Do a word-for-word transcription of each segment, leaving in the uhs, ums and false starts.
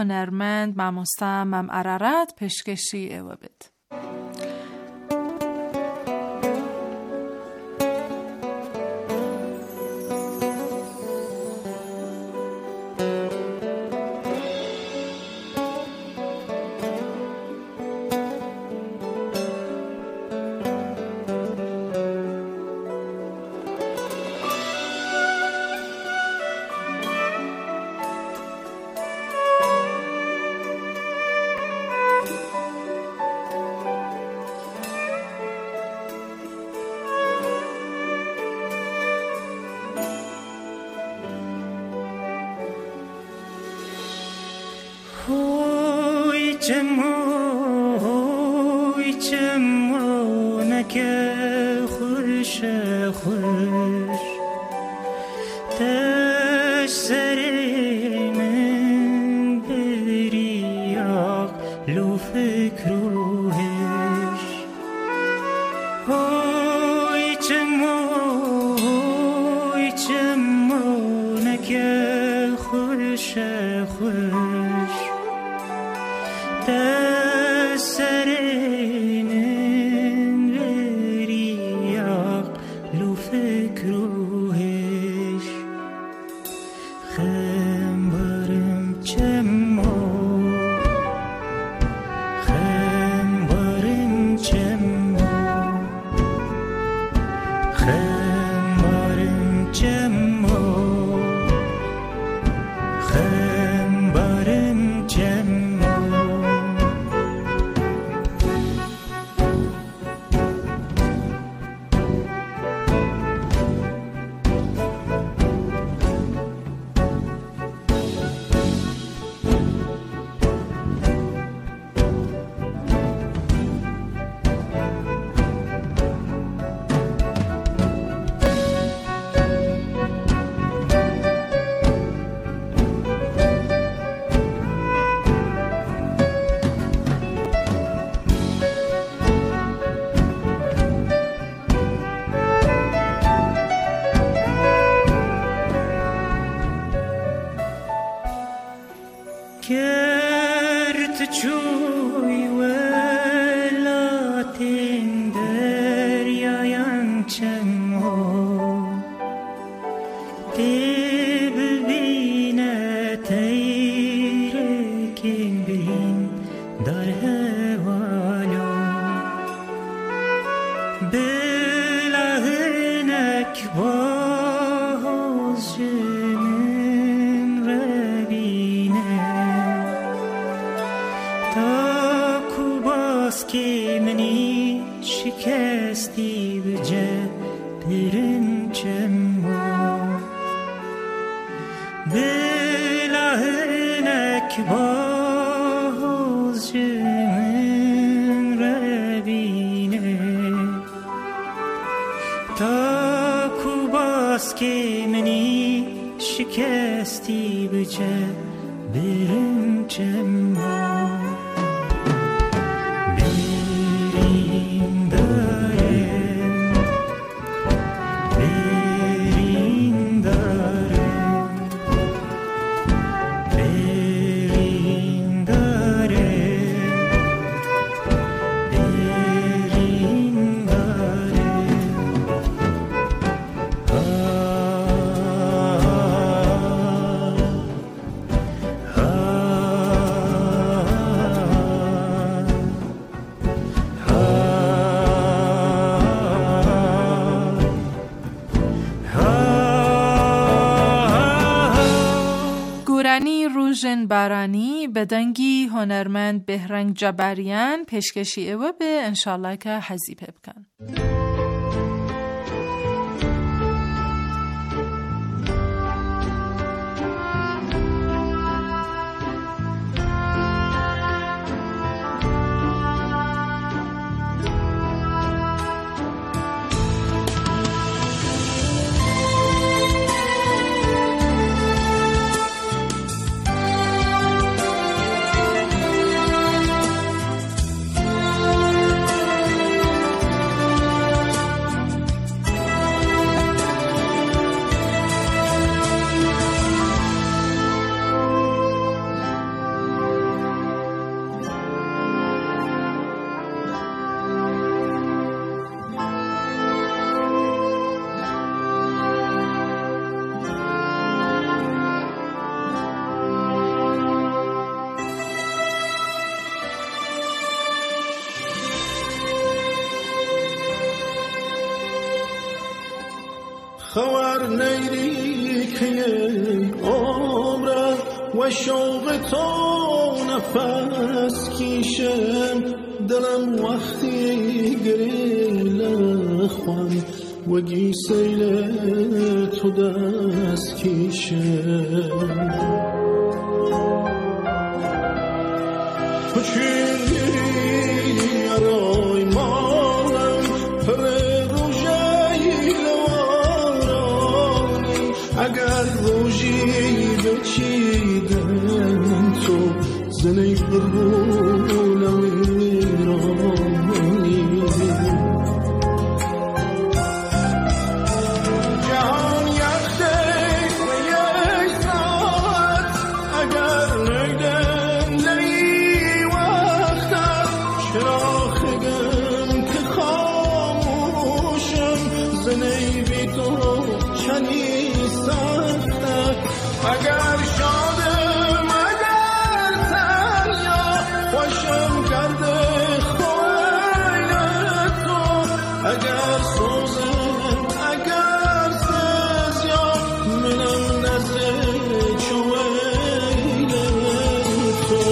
هنرمند مامۆستا مام عرارات پێشکەشی ئێوە بێت. Hoy chemo, hoy chemo, nake خوش خوش تش سری من بریاق لو فکروهش hoy chemo, hoy chemo, nake خوش خوش تسرینن وریاق لو فکروهش خمبارم چمو خمبارم چمو خمبارم چمو خمبارم چمو کرد چوی ولاتین دریاین چمو دی ببینه تیرکین بین در هوالو بلهنک باز جنن ربینه تا کوباس که منی شکستی بجه پرنچمو بلهنک باز جمن ربینه تا کوباس که منی شکستی بجه پرنچمو روژن بارانی به دنگی هنرمند بهرنگ جبریان پیشکشی ئێوە بێ ئینشاءالله کە حەزی پێ بکەن. خبر نیری که عمره و شوق تو نفس کیشم دلم وقتی گریل خوان و گی سیل تو دست کیشم پچین گیری ارای مالم پر روژه لوارانی اگر روژی بچیدن تو زنی قربونم ایرانی جهان یک دیگ و یک ساعت اگر نیدن لی وقتت چرا خگم که خاموشم زنی بی تو چنی سختت اگر شادم اگر تنیا خوشم کرده خویل تو اگر سوزم اگر سزیا منم نزد چویل تو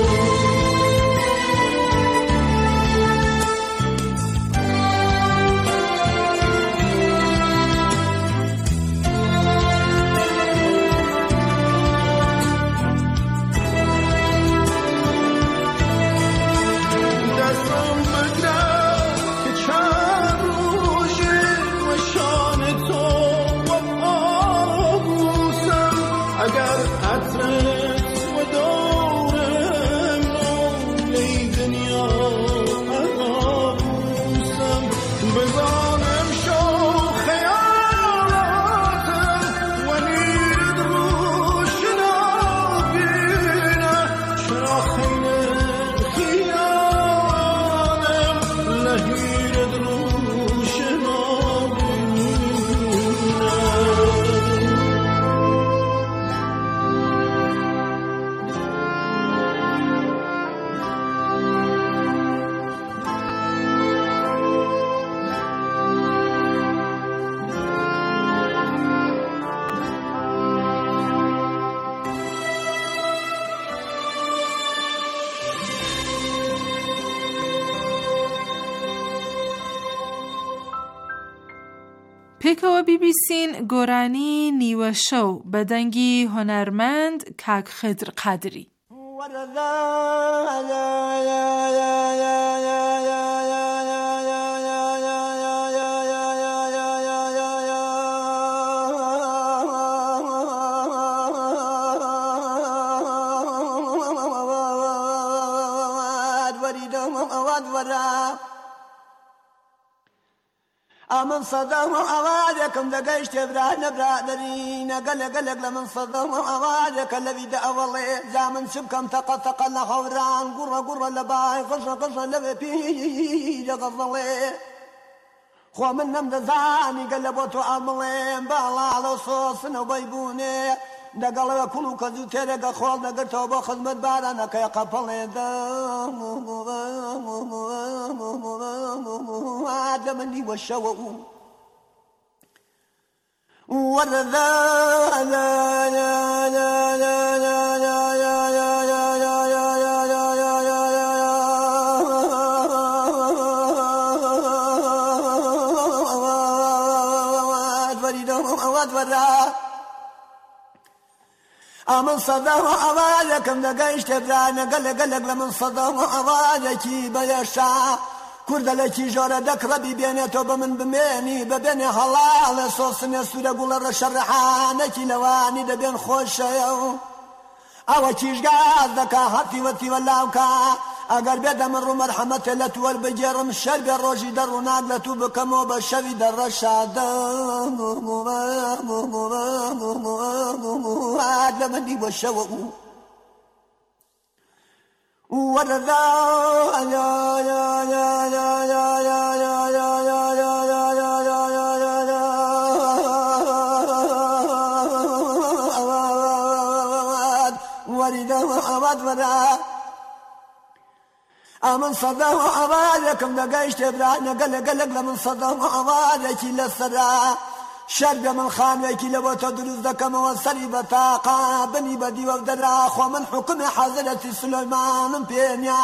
دستم بگرد که چند روزه و شان تو و آبوسم اگر عطرت و دورم نولی دنیا آبوسم بزانم شو خیالاتم و نید روش نبینه چرا خیلی خیالم لهیرد روش نبینه پێکەوە بیبیسین گۆرانی نیوە شەو بە دەنگی هۆنەرمەند کاک خدر قادری. من صدام أوادكم دقيش تبرا نبرا درينا قل قلق لمن صدام أوادك الذي دأولي زامن سبكم تقا تقا لحوران قرى قرى لباي قصة قصة لبي بيجا قصلي خو من نمد زاني قلبوتو أملين بالا على صوص نبيبوني دقل كلو كذو ترق خول دقرتو بخدمت بارانا كي قبلي آدمني والشوء ورذا لا لا لا لا لا لا من صدام أوادكم دقيش تبرانا قلق قلق لمن صدام أوادكي بيشا كرد لكي جورة دكربي بينيتو بمن بميني ببيني حلال صوصني سورة قول الرشرحانكي لواني دبين خوش او كيش قاز دكا هاتي وتي ولاوكا اگر بيدا من رو مرحمة لتو البجيرم الشرب الروجي در وناد لتو بكمو بالشوي در رشاد لمني والشوء ورذا يا يا يا يا يا يا يا يا يا وريدا وأبد ودا أمن صدا وأبادكم دقيش تبرانا قلق قلق لمن صدا وأبادك للصدا شەرب من خانوێکی لەبۆ تۆ دروست دەکەمەوە سەری بەتاقا بنی بە دیوە دەرا خۆ من حکمی حەزرەتی سولەیمانم پێنیا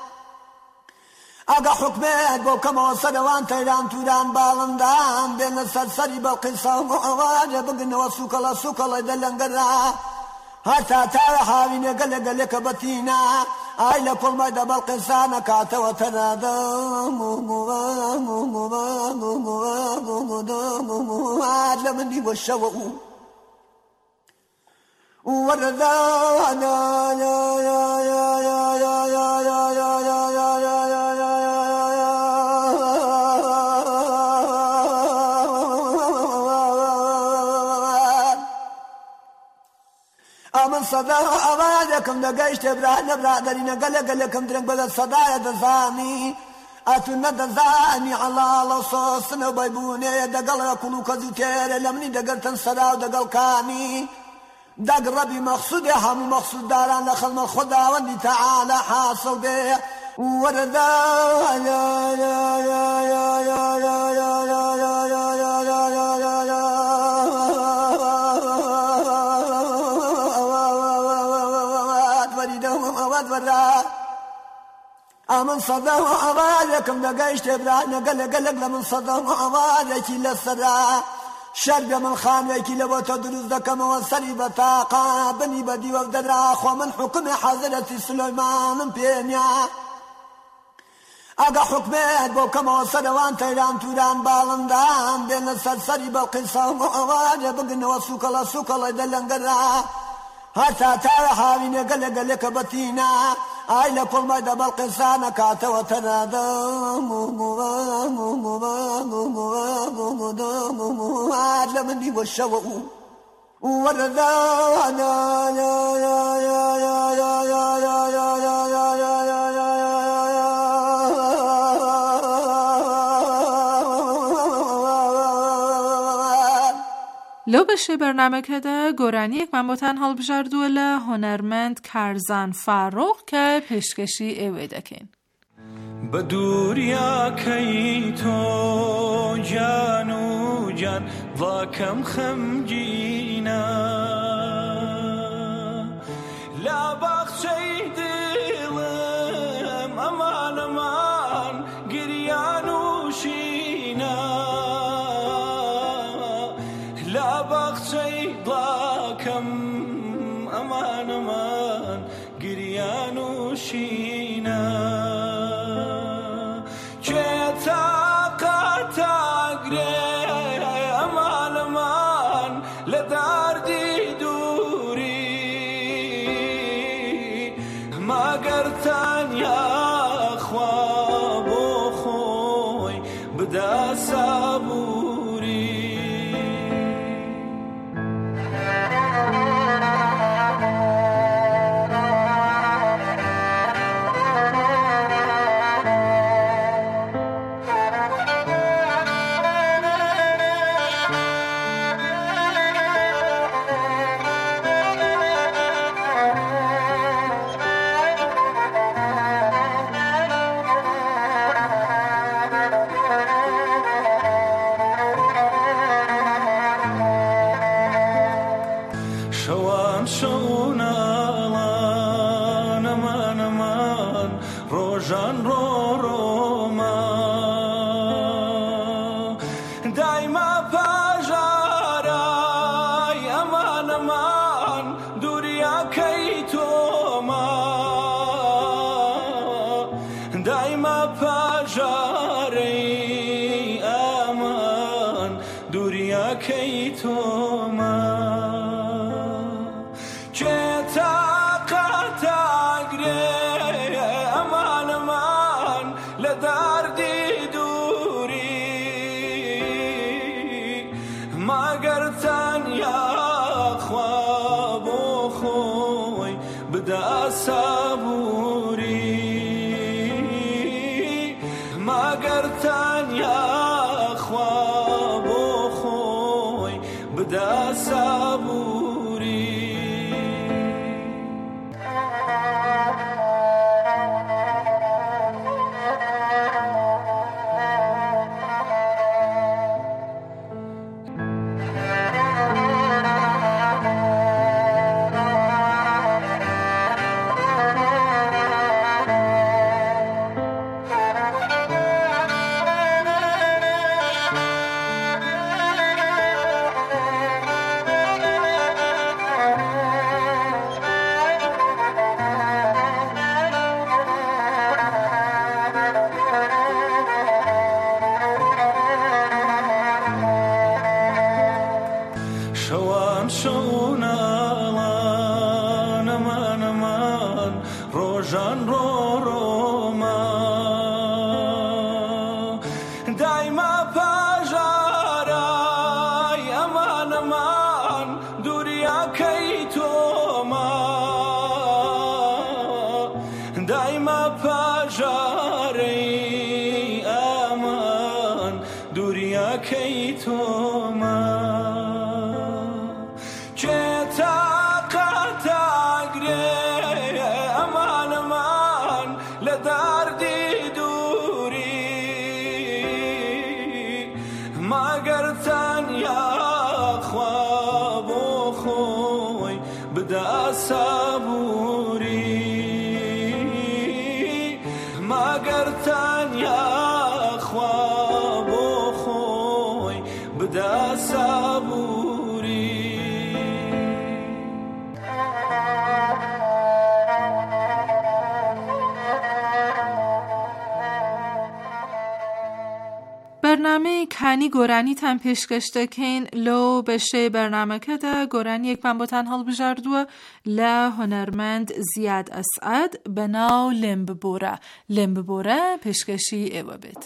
ئەگە حکمێت بۆ کەمەوە سەرەوان تەیران توران باڵندان بێنە سەرسەری بەڵقیسا و ئەوانە بگنەوە سوکەڵە سوکەڵی دەلەنگەرا هەتا تاوە هاوینێ گەلە گەلێکە بەتینا ئای لە کۆڵمای دە بەڵقیسانە کاتەوە تەنادەم لە مندی بۆ شەوە و وەرەدا من صدا ئەوانێکم دەگەیشتێ برا نەبرا دەرینە گەلە گەلێکم درنگ بەدە سەدایە دەزانی ئەتون نەدەزانی عەڵاڵە سۆسنە بەیبوونێ دەگەڵە کوڵ و کەزی تێرە لە منی دەگەرتن سەدا و دەگەڵکانی دەگڕەبی مەخسوودێ هەموو مەخسوودداران لە خەڵمە خوداوەندی تەعالە حاصڵ بێ وەرەدا ئەمن سەدا و ئەوانێکم دەگەیشتێ برا نەگەلە گەلێک لە من سەدا و ئەوانێکی لەسەرا شەرب من خانوێکی لەبۆ تۆ دروست دەکەمەوە سەری بەتاقا بنی بە دیوە دەرا خۆ من حکمی حەزرەتی سولەیمانم پێنیا ئەگە حکمێت بۆ کەمەوە سەرەوان تەیران توران باڵندان بێنە سەرسەری بەڵقیسا و ئەوانە بگنەوە سوکەڵە سوکەڵی دەلەنگەرا هەتا تاوە هاوینێ گەلە گەلێکە بەتینا ئای لە کۆڵمای دە بەڵقیسانە کاتەوە تەنادەم لە مندی بۆ شەوە و وەرەدا لەو بەشەی بەرنامەکەدا گۆرانیەکمان بۆتان هەڵبژاردووە لە هۆنەرمەند کارزان فاڕۆق کە پێشکەشی ئێوە دەکەین. بە دووریاکەی تۆ جان و جان ڕاکەم خەمگینە لە باخچەی دڵم ئەمان ئەمان گریان و شینە لە باخچەی ڕاکەم ئەمان ئەمان گریان و شینە ژان ڕۆڕۆمە دایما پاژارای ئەمانەمان دووریاکەی تۆمە دایما پاژارەی ئەمان دووریاکەی تۆمە سابوری مگر تنیا خوا بۆ خۆی بدا سابوری برنامه کانی گۆرانی تان پێشکەش دەکەین لەو بەشەی بەرنامەکەدا گۆرانی یەکمان بۆتان هەڵبژاردووە لە هۆنەرمەند زیاد ئەسعەد بەناو لێم ببۆرە. لێم ببۆرە پێشکەشی ئێوە بێت.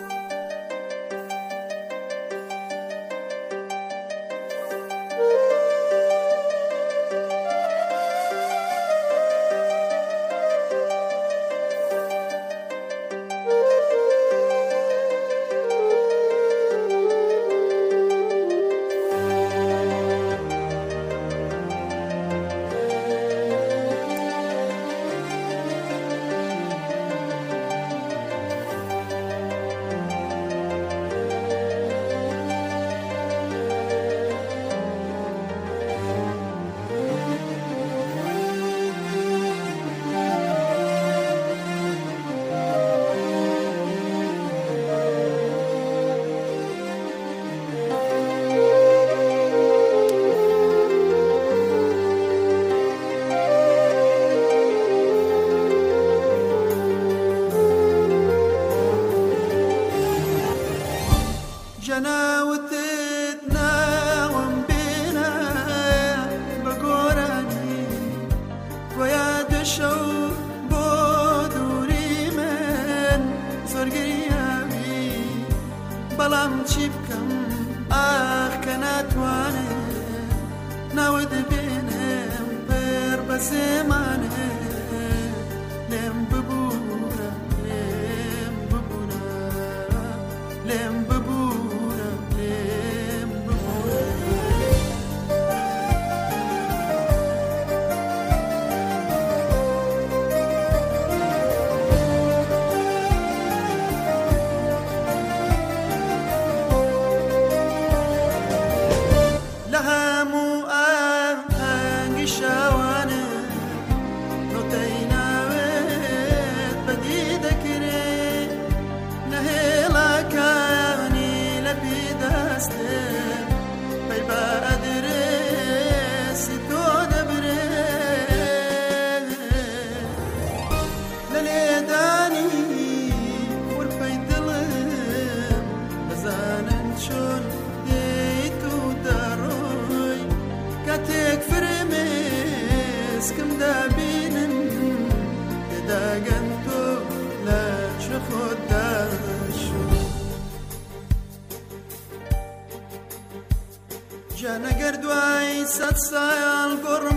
جانەگەر دوای سەد ساڵ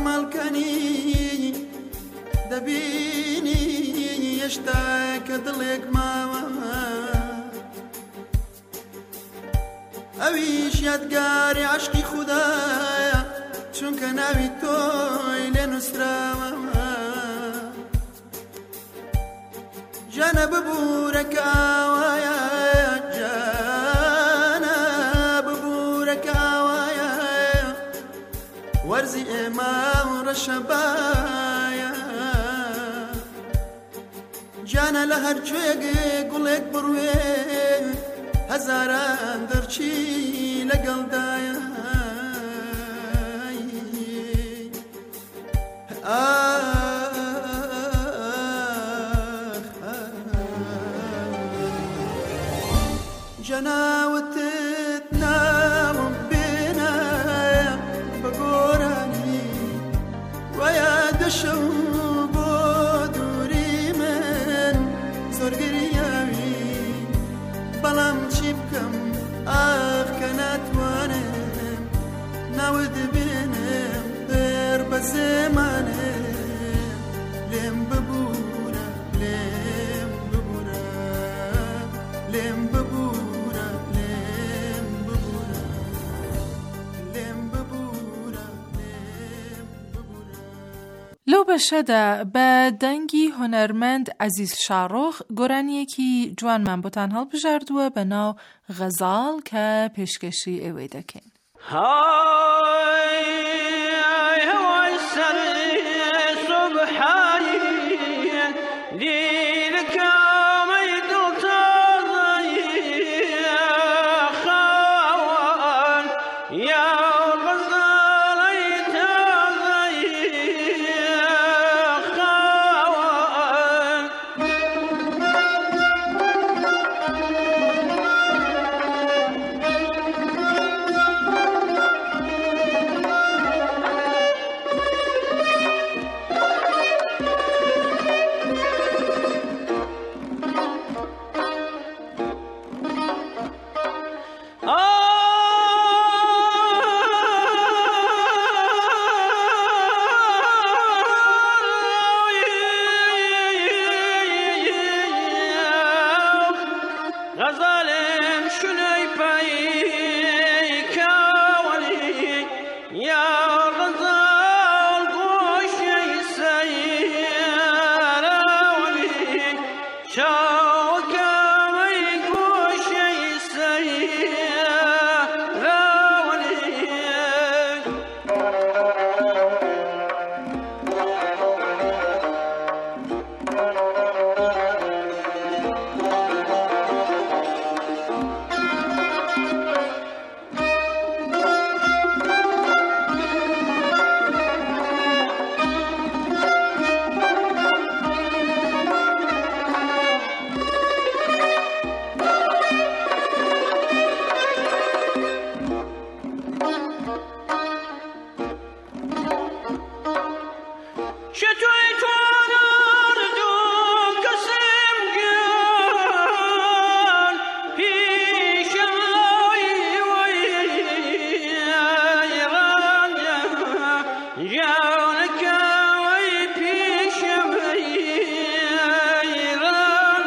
گۆڕمەڵکەنی دەبینی هێشتا کە دڵێک ماوە ئەویش یادگاری عەشقی خودایە چونکە ناوی تۆی لێ نووسراوە جانە ببوورە کە ئاوایە جانە ببوورە کە ئاوایە وەرزی ئێمە و ڕەشەبایە جانە لە هەر کوێگێ گوڵێک بڕوێ هەزاران دەرچی لەگەڵدایە جەناوتت ناوم بێنایە بە گۆرانی وایە دەشە بۆ دووری بەشەدا بە دەنگی هۆنەرمەند عەزیز شاڕۆخ گۆرانیەکی جوانمان بۆتان هەڵبژاردووە بە ناو غەزاڵ کە پێشکەشی ئێوەی دەکەین. هاي هواي سري صبحاني ليلك ما يدوت يا خوان يا غزال يتغي يا خوان غزالم شنوی پایی کاولی یا غزال گوشی سیراولی شاوکمی گوشی سیراولی شتوی توانار دو کسیم گیان پیشای وی ایران جانک وی پیشم ایران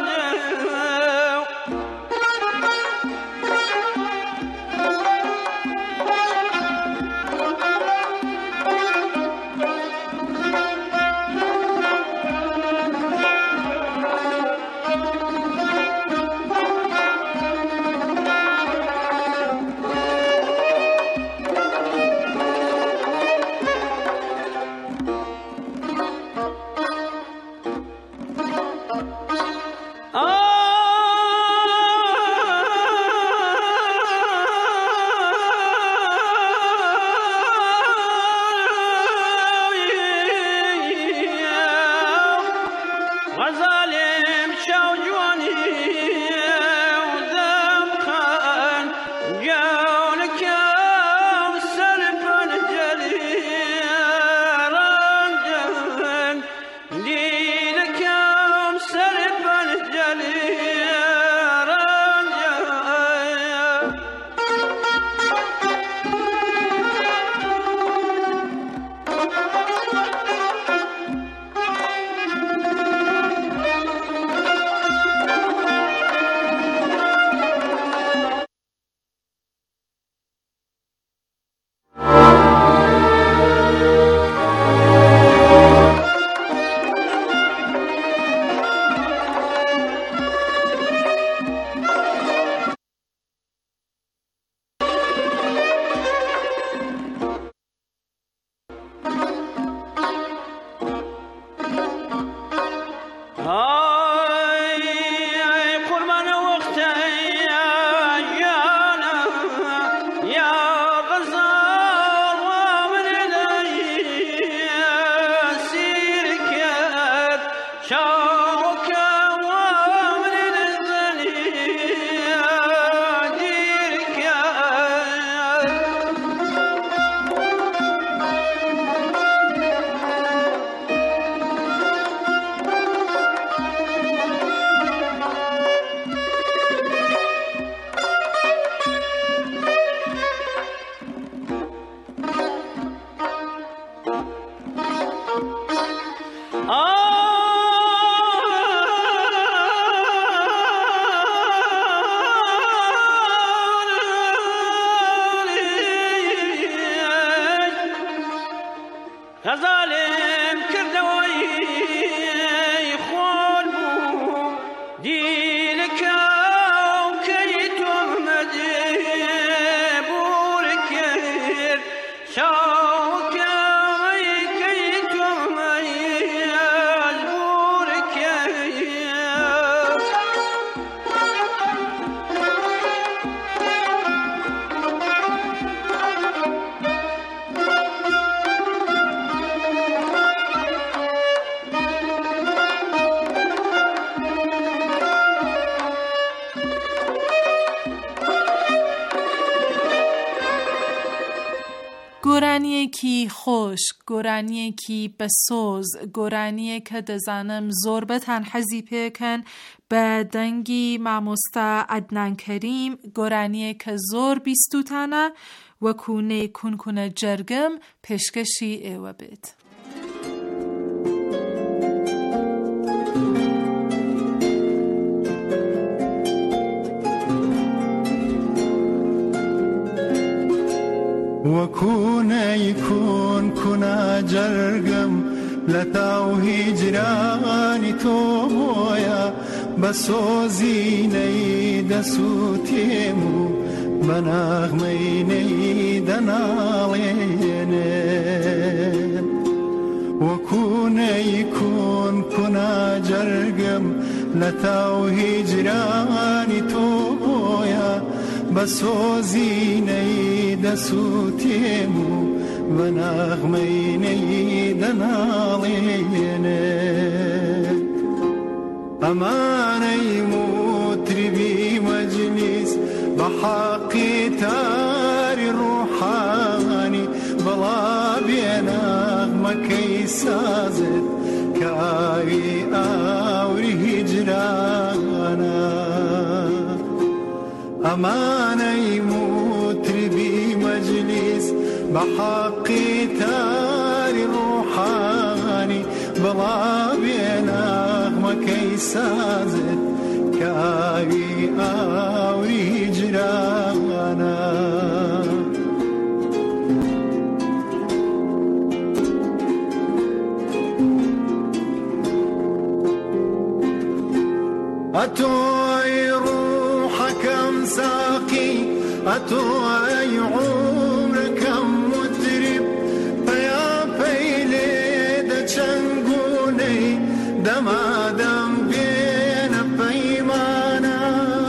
غزالم شاو جوانی ودم خان جونك سرفن جلي رنجن دينك سرفن جلي رنجن هاي قربان وقتي يا جانا يا غزال ومن لي سيرك شوك ومن الزلي ديرك آه گۆرانیەکی خۆش، گۆرانیەکی بەسۆز، گۆرانیەکە دەزانم زۆربەتان حەزی پێکەن بە دەنگی مامۆستا عەدنان کەریم، گۆرانیەکە زۆر بیستوتانە وەکوونەی کونکونە جەرگم پێشکەشی ئێوە بێت. وەکوونەی کون کونا جەرگم لە تاو هیجرانی تۆ بۆیە بە سۆزینەی دەسووتێم و بە ناغمەینەی دەناڵێنێ. وەکوونەی کون کونا جەرگم لە تاو هیجرانی تۆ بۆیە بە سۆزینەی دەسووتێم و بە ناغمەینەی دەناڵێنێ. ئەمانەی موتریبی مەجلیس بە حەقی تاری ڕوحانی بەڵا بێ ناغمەکەی سازت کە ئاوی ئاوری هیجرانە. ئەمانەی موتریبی مەجلیس بە حەقی تاری ڕوحانی بەڵا بێ ناغمەکەی سازت کە ئاوی ئاوری هیجرانە. ئەتۆی ڕوحەکەم ساقی، ئەتۆی عومرەکەم متریب، پەیاپەی لێ دەچەنگونەی دەمادەم بێنە پەیمانە.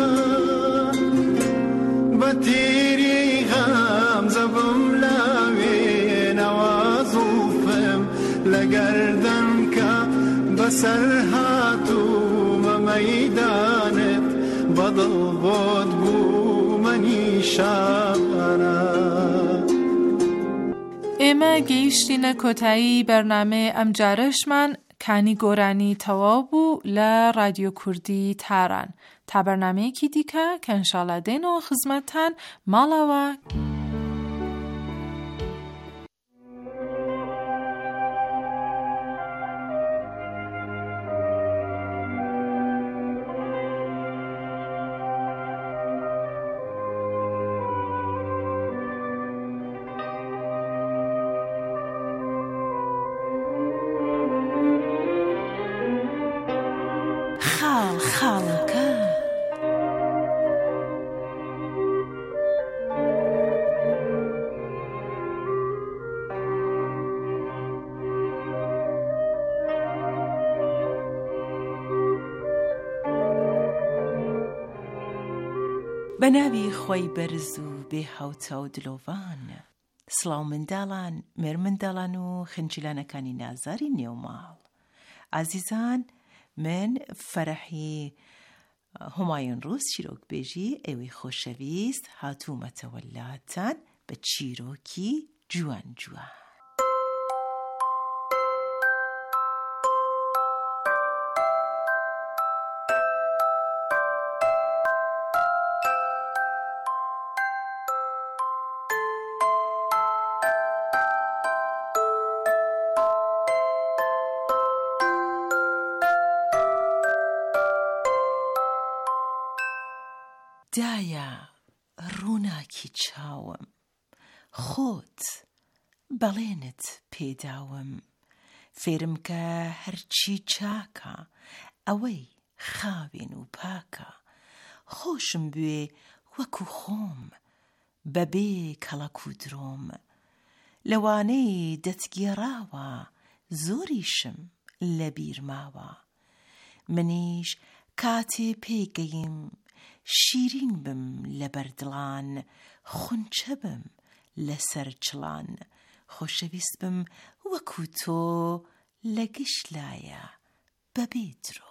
بە تیری غەمزە بم لاوێنەوە زوڵفم لە گەردەن کە بەسەر هاتوومە مەیدانت بەدڵ بۆت بوومە نیشانە. ئێمە گەیشتینە کۆتایی بەرنامە ئەم جارەشمان کانی گۆرانی تەواو بوو لە رادیۆ کوردی تاران. تا بەرنامەیەکی دیکە کە ئینشاڵڵا دێنەوە خزمەتتان ماڵەوە. خاڵ خاڵەکە بە ناوی خۆی بەرز و بێ هاوتە و دلۆڤان. سڵاو منداڵان، مێر منداڵان و خنجیلانەکانی نازاری نێوماڵ. ئازیزان، من فەرەحی هۆمایون ڕووس چیرۆکبێژی ئێوەی خۆشەویست هاتوومەتەوە لاتان بە چیرۆکی جوان جوان. دایە ڕووناکی چاوم، خۆت بەڵێنت پێداوم، فێرم کە هەرچی چاکە ئەوەی خاوێن و پاکە، خۆشم بوێ وەکو خۆم بەبێ کەڵەک و درۆم، لەوانەی دەتگێڕاوە زۆریشم لە بیرماوە، منیش کاتێ پێگەیم شیرین بم لە بەردڵان، خونچە بم لەسەر چڵان، خۆشەویست بم وەکو تۆ لە گشت لایە بەبێ درۆ.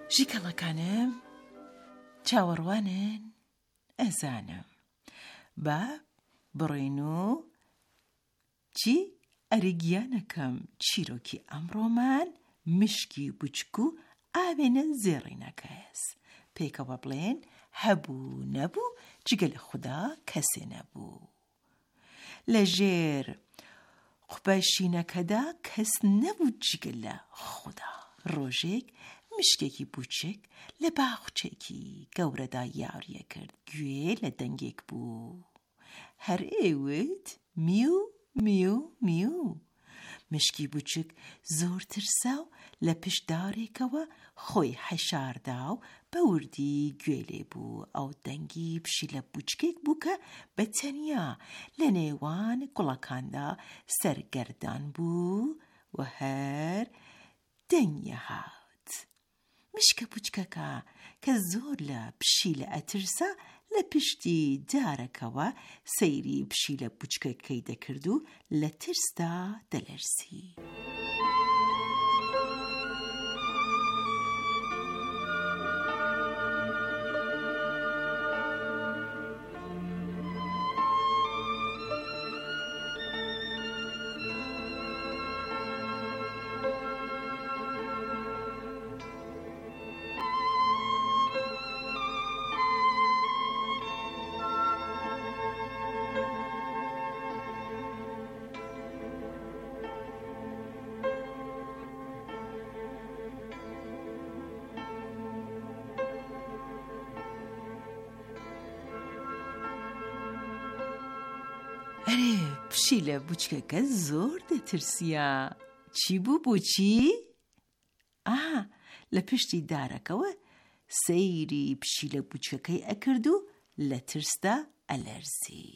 ژیکەڵەکانم چاوەڕوانن ئەزانم با بڕێن و چی ئەریگیانەکەم چیرۆکی ئەمڕۆمان مشکی بچک و ئاوێنە زێڕینەکەس پێکەوە بڵێن هەبوو نەبوو جگە لە خوددا کەسێ نەبوو لە ژێر قوپەشینەکەدا کەس نەبوو جگە لە خوددا ڕۆژێک مشکێکی بچک لە باخچێکی گەورەدا یاریە کرد گوێ لە دەنگێک بوو هەر ئێوت میو میو میو مشکی بچک زۆر ترسا و لە پشدارێکەوە خۆی حەشاردا و بە وردی گوێ لێ بوو ئەو دەنگی پشی لە بچکێک بوو کە بە تەنیا لە نێوان گوڵەکاندا سەرگەردان بوو و هەر دەنگە هات مشکە بچکەکە کە زۆر لە پشی لە ئەترسا لە پشتی دارەکەوە سەیری پشی لە بچکەکەی دەکرد و لە ترسدا دەلەرزی ئەرێ پشی لە بچکەکە زۆر دەترسیا چی بوو بۆچی؟ ئا لە پشتی دارەکەوە سەیری پشی لە بچکەکەی ئەکرد و لە ترسدا ئەلەرزی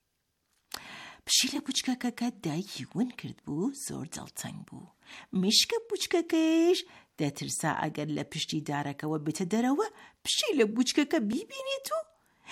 پشی لە بچکەکەکە دایکی ون کرد بوو زۆر دڵتەنگ بوو مشکە بچکەکەیش دەترسا ئەگەر لە پشتی دارەکەوە بێتە دەرەوە پشی لە بچکەکە بیبینێت و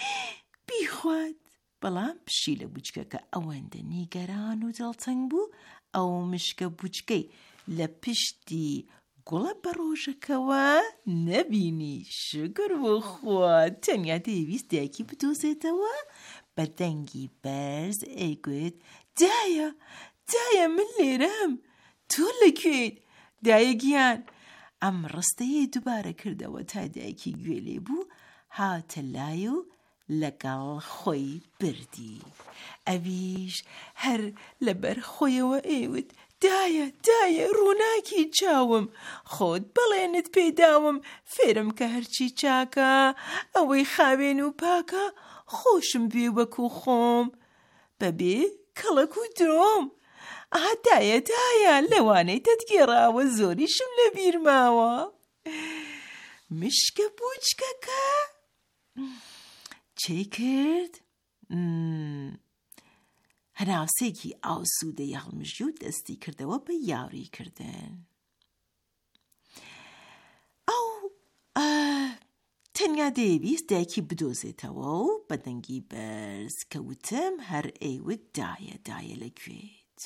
بیخوات بەڵام پشی لە بچکەکە ئەوەندە نیگەران و دڵتەنگ بوو ئەو مشکە بچکەی لە پشتی گوڵە بە ڕۆژەکەوە نەبینی شکر بۆ خوا تەنیا دەیویست دایکی بدۆزێتەوە بە دەنگی بەرز ئەیگوت دایە دایە من لێرەم تۆ لەکوێیت دایە گیان ئەم ڕستەیە دووبارە کردەوە تا دایکی گوێ لێ بوو هاتە لای و لەگەڵ خۆی بردی ئەویش هەر لەبەر خۆیەوە ئێوت دایە دایە ڕووناکی چاوم خۆت بەڵێنت پێداوم فێرم کە هەرچی چاکە ئەوەی خاوێن و پاکە خۆشم بێ وەکو خۆم بەبێ کەڵک و درۆم ئا دایە دایە لەوانەی دەتگێڕاوە زۆریشم لە بیر ماوە مشکە بوچکەکە چی کرد؟ هەناسێکی ئاسوودەی هەڵمژی و دەستی کردەوە بە یاری کردن ئەو تەنیا دەیویست دایکی بدۆزێتەوە و بە دەنگی بەرز کەوتم هەر ئێوت دایە دایە لەکوێت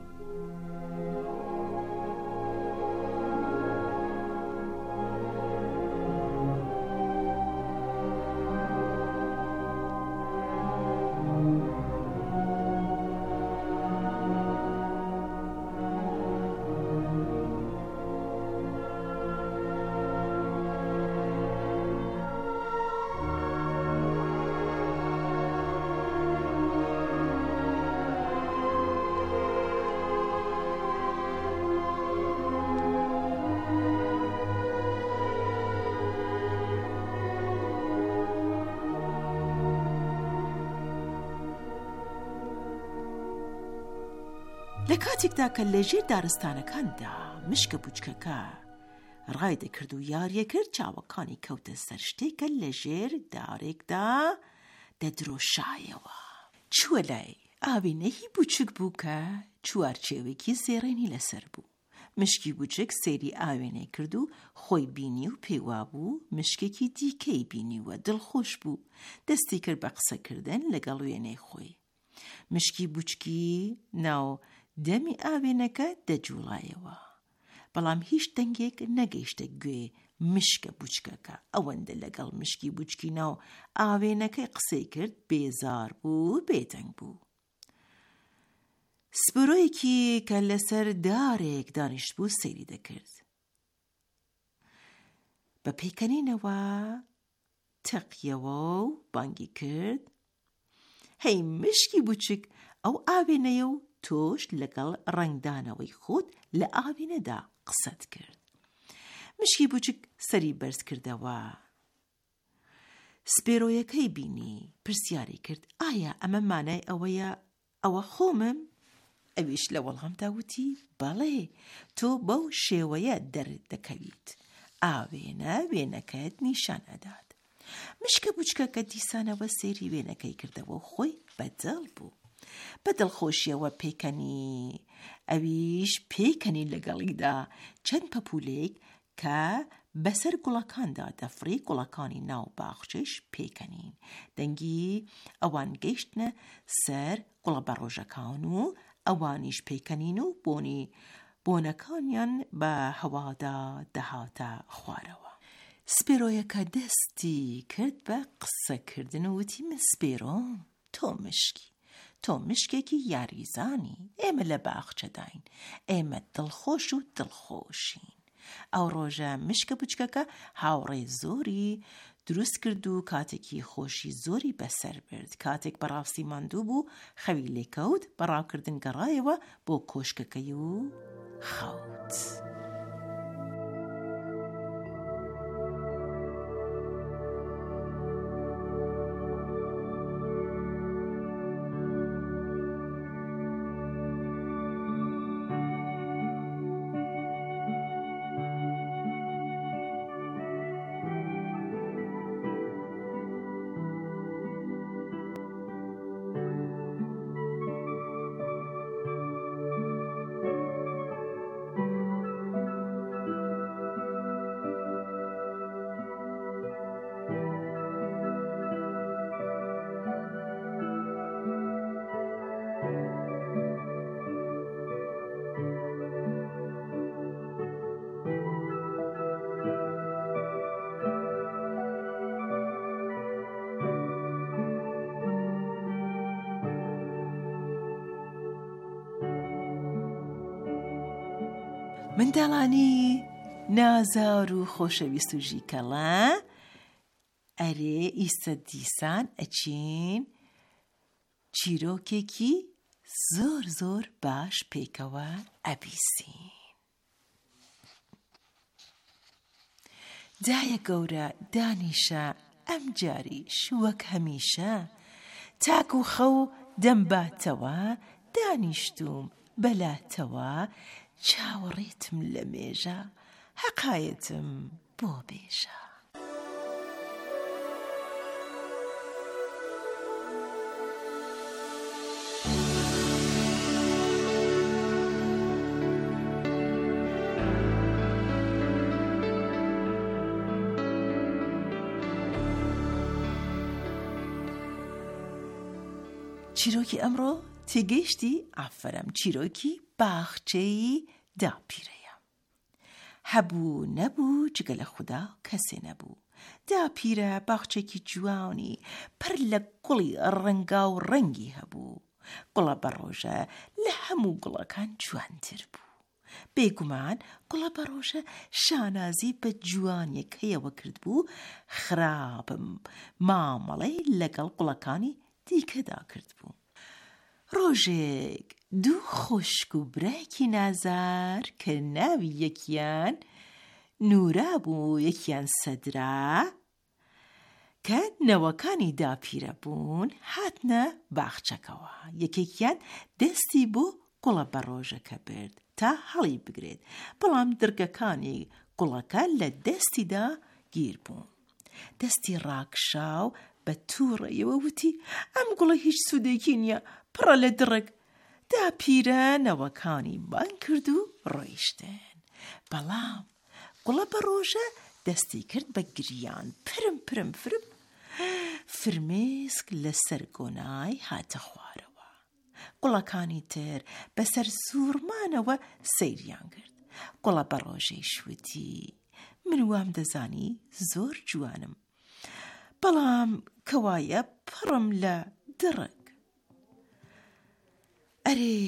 لە کاتێکدا کە لە ژێر دارستانەکاندا مشکە بچکەکە ڕای دەکرد و یاریە کرد چاوەکانی کەوتە سەر شتێکە لە ژێر دارێکدا دەدرۆشایەوە چووە لای ئاوێنەی بچک بوو کە چوارچێوێکی زێڕێنی لەسەر بوو مشکی بچک سێری ئاوێنەی کرد و خۆی بینی و پێوا بوو مشکێکی دیکەی بینیوە دڵخۆش بوو دەستی کرد بە قسەکردن لەگەڵ وێنەی خۆی مشکی بچکی ناو دەمی ئاوێنەکە دەجوڵایەوە بەڵام هیچ دەنگێک نەگەیشتە گوێ مشکە بچکەکە ئەوەندە لەگەڵ مشکی بچکی ناو ئاوێنەکەی قسەی کرد بێزار بوو بێدەنگ بوو. سپۆرۆیەکی کە لەسەر دارێک دانیشت بوو سەیری دەکرد. بە پێکەنینەوە تەقیەوە و بانگی کرد: هەی مشکی بچک، ئەو ئاوێنەیە و تۆش لەگەڵ ڕنگدانەوەی خۆت لە ئاوێنەدا قسەت کرد. مشکی بچک سەری بەرز کردەوە. سپێرۆیەکەی بینی پرسیاری کرد: ئایا ئەمە مانای ئەوەیە ئەوە خۆمم؟ ئەویش لە وەڵامدا وتی: بەڵێ، تۆ بەو شێوەیە دەردەکەویت. ئاوێنە وێنەکەت نیشان ئەدات. مشکە بچکەکە دیسانەوە سێری وێنەکەی کردەوە و خۆی بەدڵ بوو. بە دڵخۆشیەوە پێکەنی. ئەویش پێکەنی لەگەڵیدا چەند پەپولێک کە بەسەر گوڵەکاندا دەفڕی گوڵەکانی ناو باخچەش پێکەنین. دەنگی ئەوان گەیشتنە سەر گوڵە بەڕۆژەکان و ئەوانیش پێکەنین و بۆنی بۆنەکانیان بە هەوادا دەهاتە خوارەوە. سپێرۆیەکە دەستی کرد بە قسەکردن و وتی: من سپێرۆم، تۆ مشکی، تۆ مشکێکی یاریزانی. ئێمە لە باخچەداین، ئێمە دڵخۆش و دڵخۆشین. ئەو ڕۆژە مشکە بچکەکە هاوڕێ زۆری دروست کرد و کاتێکی خۆشی زۆری بەسەر برد. کاتێک بەڕاستی ماندوو بوو خەوی لێکەوت، بەڕاوکردن گەڕایەوە بۆ کۆشکەکەی و خەوت. منداڵانی نازار و خۆشەویست و ژیکەڵە، ئەرێ ئیسە دیسان ئەچین چیرۆکێکی زۆر زۆر باش پێکەوە ئەبیسین. دایە گەورە دانیشە ئەم جاریش وەک هەمیشە، تاک و خەو دەمباتەوە، دانیشتوم بەلاتەوە، چاوەڕێتم لە مێژە، حەقایەتم بۆ بێژە. چیرۆکی ئەمڕۆ تێگەیشتی؟ ئافەرەم، چیرۆکی باخچەی داپیرەیە. هەبوو نەبوو جگە لە خوددا کەسێ نەبوو. داپیرە باخچێکی جوانی پڕ لە گوڵی ڕەنگا و ڕەنگی هەبوو. گوڵە بەڕۆژە لە هەموو گوڵەکان جوانتر بوو. بێگومان گوڵە بەڕۆژە شانازی بە جوانیەکەیەوە کرد بوو، خراپم مامەڵەی لەگەڵ گوڵەکانی دیکەدا کرد بوو. ڕۆژێک دوو خۆشک و برایەکی نازار کە ناوی یەکیان نورا بوو یەکیان سەدرا، کە نەوەکانی داپیرە بوون، هاتنە باخچەکەوە. یەکێکیان دەستی بۆ گوڵە بەڕۆژەکە برد تا هەڵی بگرێت، بەڵام درگەکانی گوڵەکە لە دەستیدا گیر بوون. دەستی ڕاکشاو بە تووڕەیەوە وتی: ئەم گوڵە هیچ سوودێکی نییە، پڕە لە درک. داپیرە نەوەکانی بان کرد و ڕۆیشتن. بەڵام گوڵە بەڕۆژە دەستی کرد بە گریان، پرم پرم فرم فرمێسک لەسەر گۆنای هاتە خوارەوە. گوڵەکانی تر بەسەر سوورمانەوە سەیریان کرد. گوڵە بەڕۆژەی شووتی: من وام دەزانی زۆر جوانم، بەڵام کەوایە پڕم لە دڕک. ئەرێ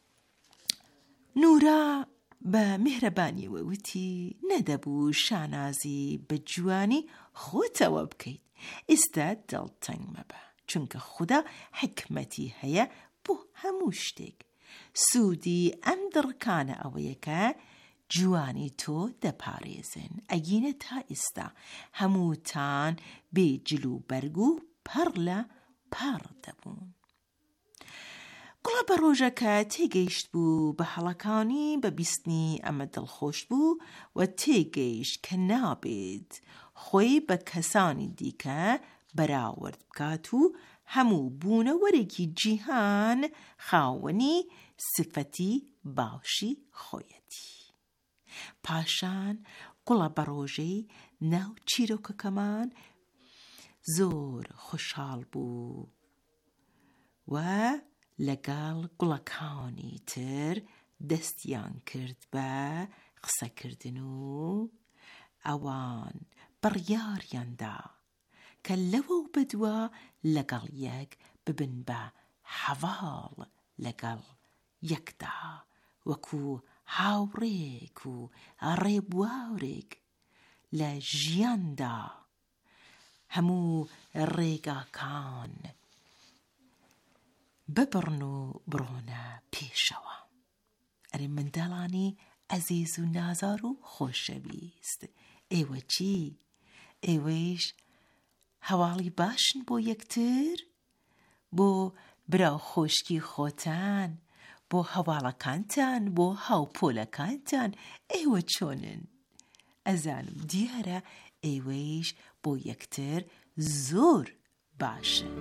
نورا بە میهرەبانیەوە وتی نەدەبوو شانازی بە جوانی خۆتەوە بکەیت، ئێستا دڵتەنگ مەبە، چونکە خوددا حکمەتی هەیە بۆ هەموو شتێک. سوودی ئەم دڕکانە ئەوەیە کە جوانی تۆ دەپارێزن، ئەگینە تا ئێستا هەمووتان بێ جل و بەرگ و پەڕ لە پەڕ دەبوون. گوڵە بە ڕۆژەکە تێگەیشت بوو بە هەڵەکانی بە بیستنی ئەمە دڵخۆش بوو و تێگەیشت کە نابێت خۆی بە کەسانی دیکە بەراورد بکات و هەموو بوونەوەرێکی جیهان خاوەنی سفەتی باشی خۆیەتی. پاشان گوڵە بە ڕۆژەی ناو چیرۆکەکەمان زۆر خۆشحاڵ بوو و لەگەڵ گوڵەکانی تر دەستیان کرد بە قسەکردن و ئەوان بڕیاریاندا کە لەوە و بەدووە لەگەڵ یەک ببن بە هەواڵ لەگەڵ یەکدا وەکو هاوڕێک و ڕێبواورێک لە ژیاندا هەموو ڕێگاکان ببڕن و بڕۆنە پێشەوە. ئەرێ منداڵانی ئەزیز و نازار و خۆشەویست، ئێوە چی؟ ئێوەیش هەواڵی باشن بۆ یەکتر؟ بۆ براو خۆشکی خۆتان، بۆ هەواڵەکانتان، بۆ هاوپۆلەکانتان ئێوە چۆنن؟ ئەزانم دیارە ئێوەیش بۆ یەکتر زۆر باشن.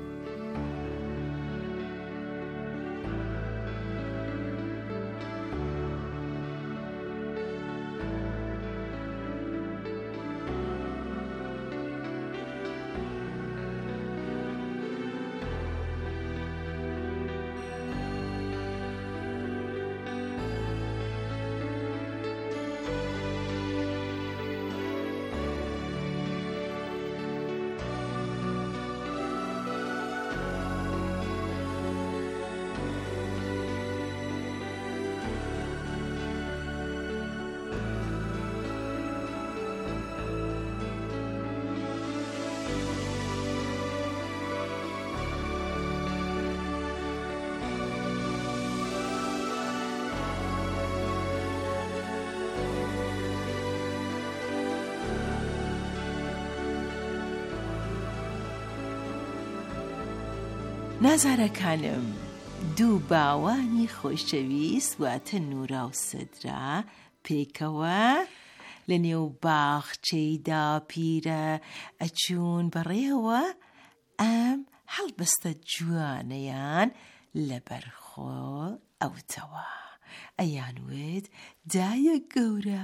نازارەکانم، دوو باوانی خۆشەویست واتە نورا و سدرا پێکەوە لە نێو باخچەیدا پیرە ئەچوون بەڕێوە ئەم هەڵبەستە جوانەیان لەبەرخۆ ئەوتەوە. ئەیانوێت دایە گەورە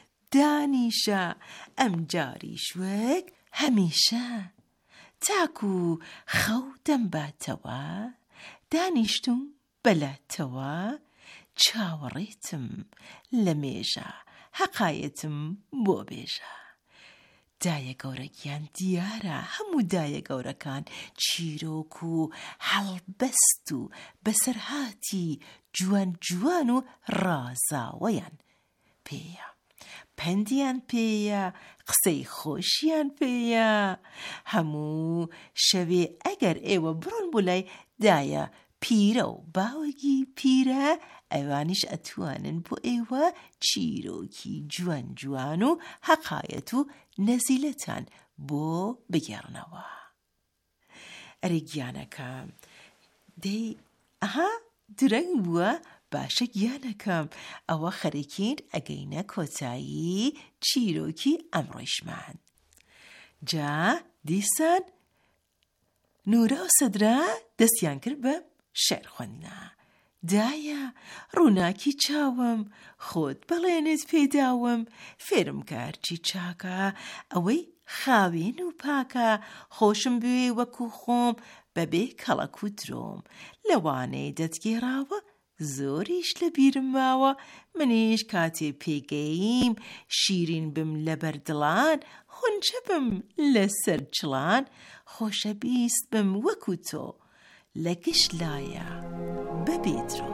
دانیشە ئەم جاریش وەک هەمیشە تاکو خەو دەمباتەوە دانیشتم بەلاتەوە چاوەڕێتم لە مێژە حەقایەتم بۆ بێژە. دایە گەورەکیان دیارە هەموو دایە گەورەکان چیرۆک و هەڵبەست و بەسەرهاتی جوان جوان و ڕازاوەیان پێیە، پەندیان پێیە، قسەی خۆشیان پێیە. هەموو شەوێ ئەگەر ئێوە بڕۆن بۆ لای دایە پیرە و باوەگی پیرە ئەوانیش ئەتوانن بۆ ئێوە چیرۆکی جوان جوان و حەقایەت و نەزیلەتان بۆ بگێڕنەوە. ئەرێ گیانەکەم دەی ئەها درەنگ بووە، باشە گیانەکەم ئەوە خەریکین ئەگەینە کۆتایی چیرۆکی ئەمڕۆیشمان. جا دیسان نورا و سدرا دەستیان کرد بە شێر خوێندنە. دایە ڕووناکی چاوم خۆت بەڵێنت پێداوم، فێرم کارچی چاکە ئەوەی خاوێن و پاکە، خۆشم بوێ وەکو خۆم بەبێ کەڵەک و درۆم، لەوانەی دەتگێڕاوە زۆریش لە بیرم ماوە منیش کاتێ پێگەیم شیرین بم لە بەردڵان خونچە بم لەسەر چڵان خۆشە بیست بم وەکو تۆ لە گشت لایە بەبێترۆ.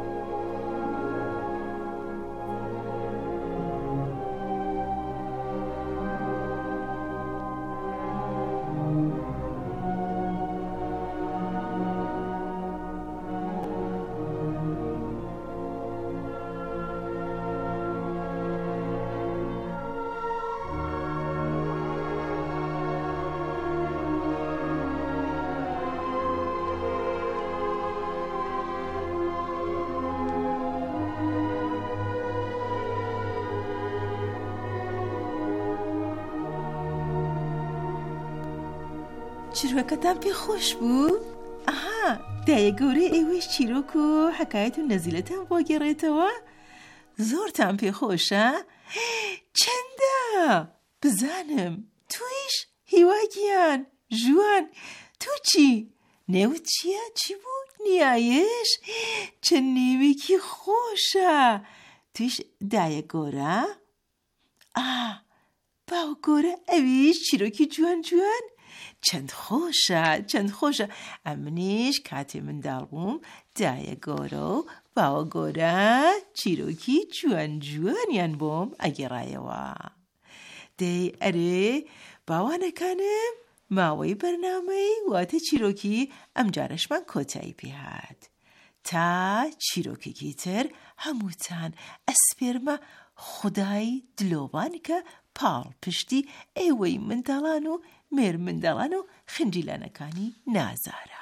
چیرۆکەتان پێ خۆش بوو؟ ئاها دایە گەورەی ئێوەش چیرۆک و حەکایەت و نەزیلەتان بۆ گێڕێتەوە؟ زۆرتان پێ خۆشە؟ چەندە؟ بزانم تویش هیواگیان ژوان تو چی؟ نێوت چییە؟ چی بوو؟ نیایش؟ چەند نێوێکی خۆشە. تویش دایە گۆرە؟ ئا باو گۆرە ئەویش چیرۆکی جوان جوان؟ چەند خۆشە چەند خۆشە. ئەمنیش کاتێ منداڵ بووم دایە گۆرە و باوە گۆرە چیرۆکی جوان جوانیان بۆم ئەگێڕایەوە. دەی ئەرێ باوانەکانم ماوەی بەرنامەی واتە چیرۆکی ئەم جارەشمان کۆتایی پێهات. تا چیرۆکێکی تر هەمووتان ئەسپێرمە خودای دلۆبان کە پاڵ پشتی ئێوەی منداڵان و مێر منداڵان و خنجیلانەکانی نازارە.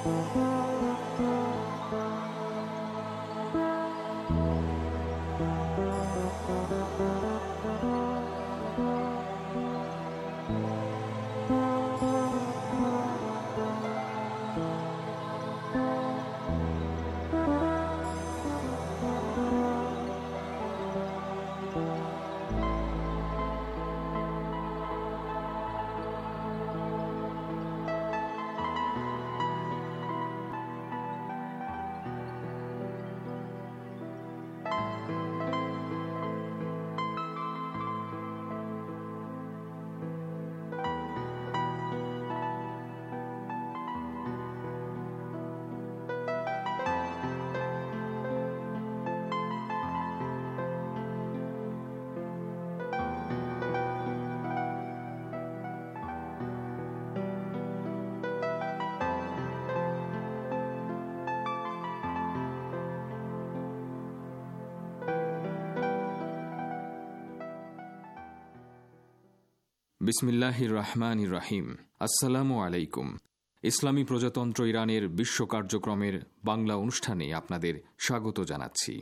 বিসমিল্লাহির রহমানির রহিম। আসসালামু আলাইকুম। ইসলামী প্রজাতন্ত্র ইরানের বিশ্ব কার্যক্রমের বাংলা অনুষ্ঠানে আপনাদের স্বাগত জানাচ্ছি।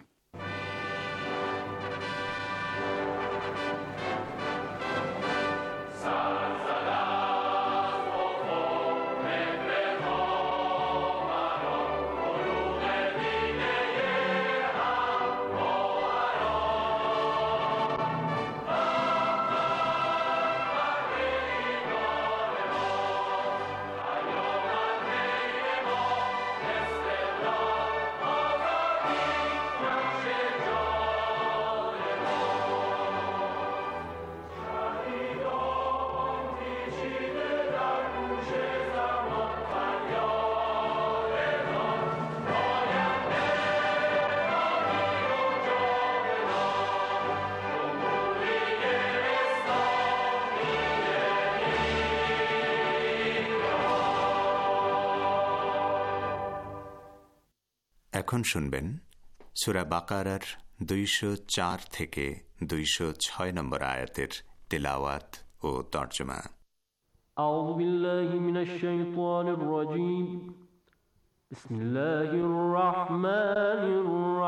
এখন শুনবেন সূরা বাকারার দুইশো চার থেকে দুইশো ছয় নম্বর আয়াতের তিলাওয়াত ও তর্জমা। আউযু বিল্লাহি মিনাশ শাইতানির রাজীম। বিসমিল্লাহির রাহমানির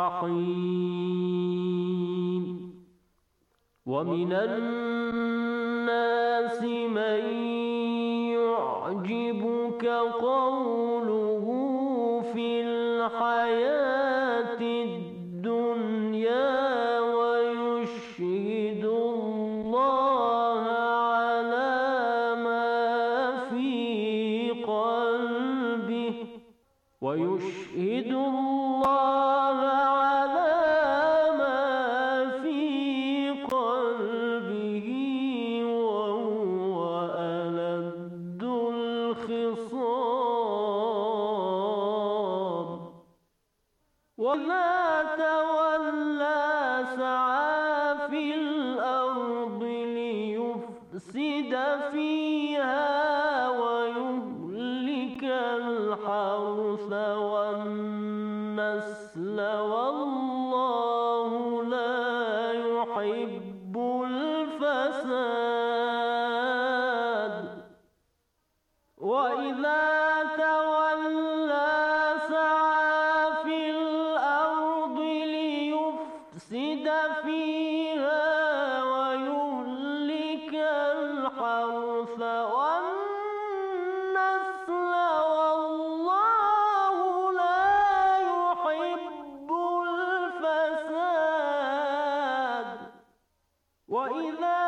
রাহিম। ওয়া মিনান নাসি মান ইউ'জিবুকা ক্বাউলুহু ফিল الحياة الدنيا ويشهد الله على ما في قلبه ويشهد الله على ما في قلبه وهو ألد الخصام ولا تولى سعى في الأرض ليفسد فيها ويهلك الحرث والنسل والله لا يحب الفساد وإذا تولى سعى في الأرض ليفسد فيها ويهلك الحرث والنسل والله لا يحب الفساد وإذا